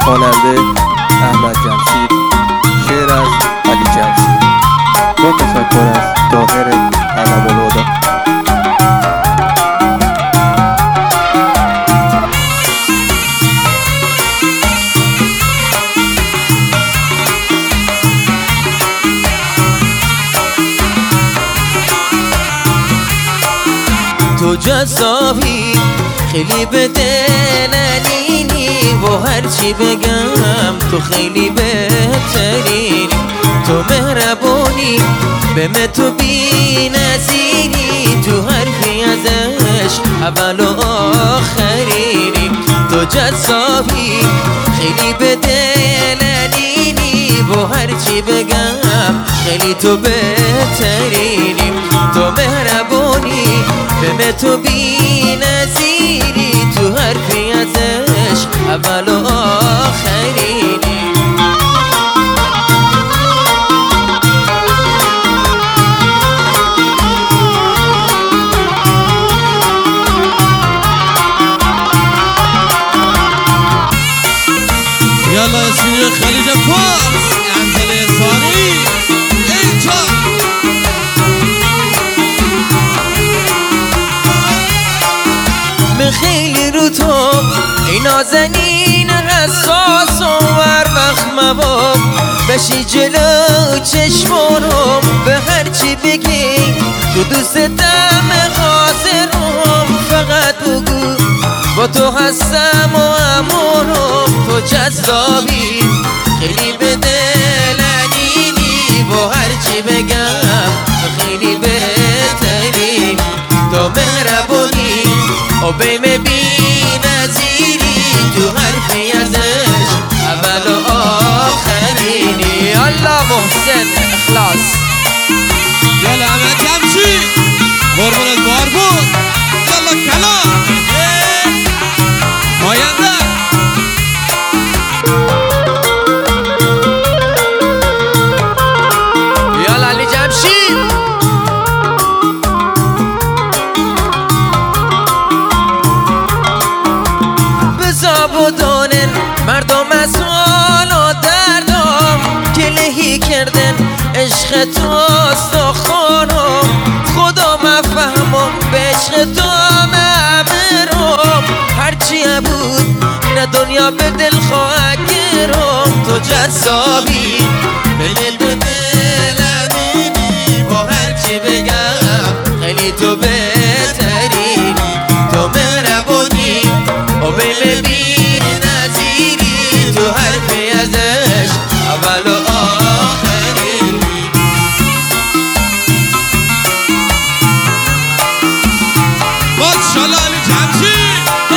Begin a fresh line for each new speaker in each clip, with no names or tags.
خواننده احمد جمشید، شعر از علی جمشید با تشکر از طاهر علم‌الهدی.
تو جذابی خیلی به دلنینی و هرچی بگم تو خیلی بهترینی. تو مهربونی به من تو بی نظیری، تو حرفی از عشق اول و آخرینی. تو جذابی خیلی به دلنینی و هرچی بگم خیلی تو بهترینی. تو مهربونی به من تو بی نظیری، تو حرفی از عشق اول و آخرینی.
یالا اسمی خلیج فارس انزل ثانی اینجا.
من خیلی رو تو ای نازنین حساس و هر وقت مواب بشی جلو چشمانم، به هرچی بگی تو دوستم حاضرم. فقط بگو با تو هستم و امانم. تو جذابی خیلی به دلنینی و هرچی بگم تو خیلی بهتری. تو مهربونی و بیم بی نظیری، تو حرفی ازش اول و آخرینی. الله محسن اخلاص.
یالا احمد جمشید قربونت بار بود. یالا کلام آینده.
یالا علی جمشید. بودانن مردم از حال و دردم که لهی کردن عشق توست و خانم. خدا مفهمم به عشق تو ممرم، هرچی بود نه دنیا به دل خواهد گرم. تو جذابی به دل نمینی با هرچی بگم خیلی تو بهتری. تو مهربونی و بیم بی نظیری، تو حرفی ازش اول و آخری.
ماشاءالله علی جمشید.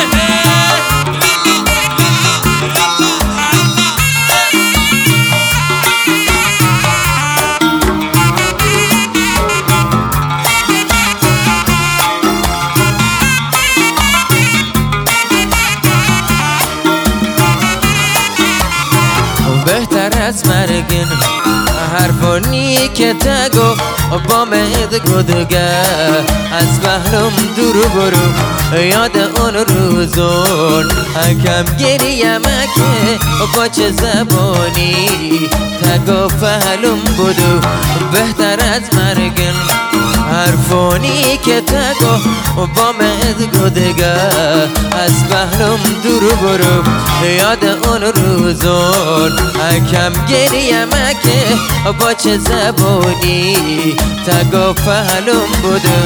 بهتر از مرگن حرفانی که تگو با مهد گدگه از بحرم دور برو. یاد اون روزون کم گریم که با چه زبانی تگو فهلم بودو. بهتر از مرگن حرفانی که تگو با مهد گدگه از بحرم دور برو. یاد اون روزون کم گریم که با چه زبانی تگو فهلم بودو.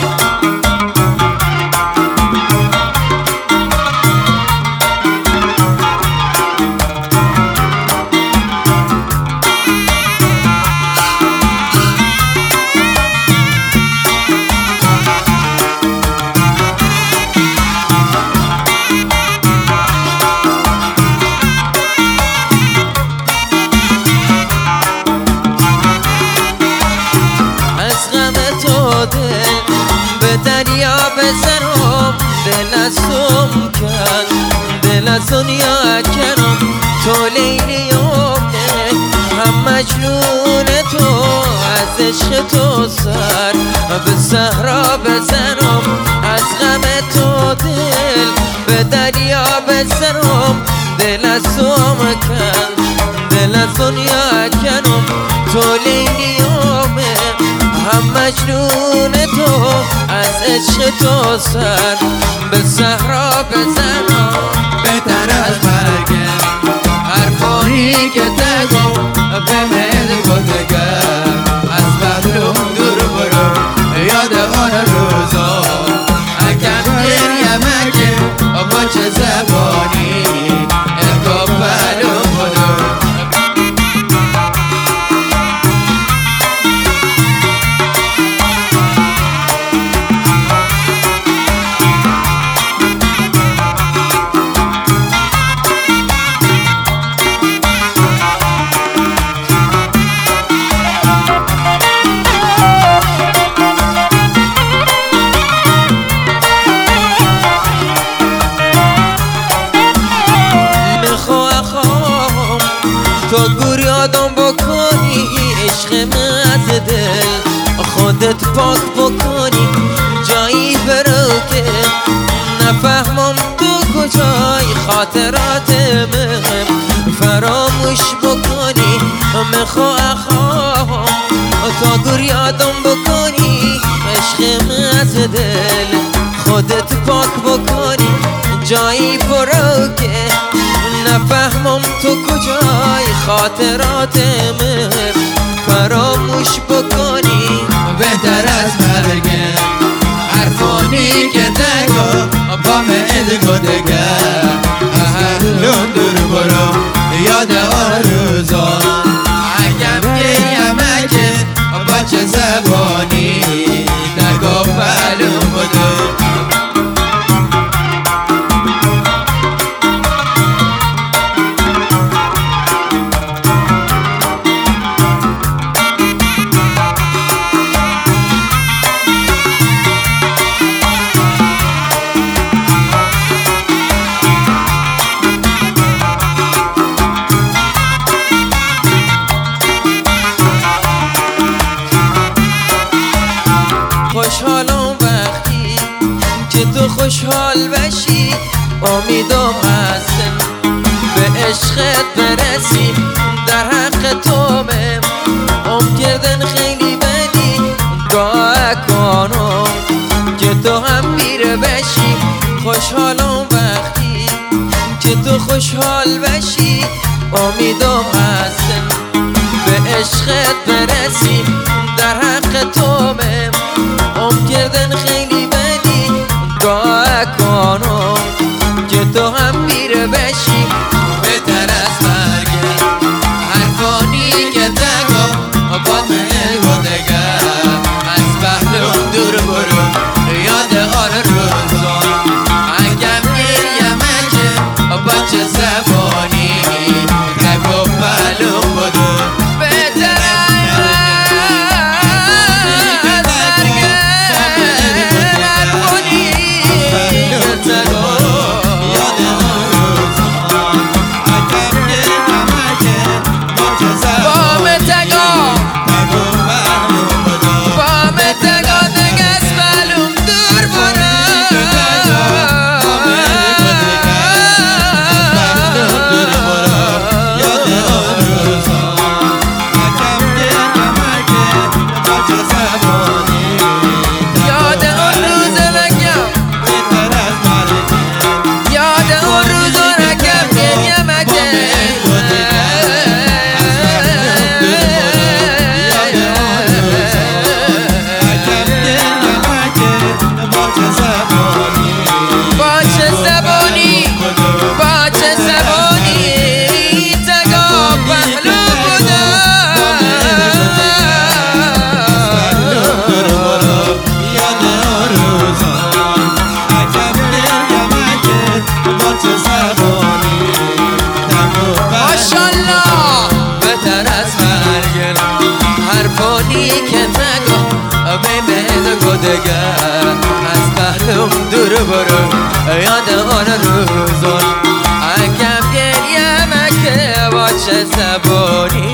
به دریا بزنم دل از توم کن، دل از دنیا کنم. تو لیلیومه هم مجنون تو، از عشق تو سر به صحرا بزنم. از غم تو دل به دریا بزنم، دل از تو مکن دل از دنیا کنم تو لیلیامه هم مجنون تو از عشق تو سر به صحرا بزنم
بهتر از مرگم
حرفانی که تگم به مهد گفتگر از بحلم دور برو یاد آن روزا اگم گریم اگه با چه زبانی انگاه بلوم بدو تو گور یادم بکنی عشق از دل خودت پاک بکنی جایی برو که نفهمم تو کجای خاطرات من فراموش بکنی میخوام تو گور یادم بکنی عشق از دل خودت پاک بکنی جایی برو که نفهمم تو کجای خاطرات من فراموش بکنی
بهتر از مرگم حرفانی که نگو با مهد گفتگر از بحلم دور برو یاد آن روزا اگم گریم اگه با چه زبانی نگو بلوم بدو
خوشحالم وقتی که تو خوشحال بشی امیدم هستم به عشقت برسی در حق تو ام کردن خیلی بدی دعا کنم که تو هم بیر بشی خوشحالم وقتی که تو خوشحال بشی امیدم هستم به عشقت برسی در حق تو کردن خیلی بدی دعا کنم که تو هم بیر بشی
بهتر از مرگم حرفانی که نگو با مهد گفتگر از بحلم دور برو یاد آن روزا اگم گریم اگه با چه زبانی نگو بلوم بدو
دگر از بحلم دور برو یاد آن روزان اگم گریم که با چه زبانی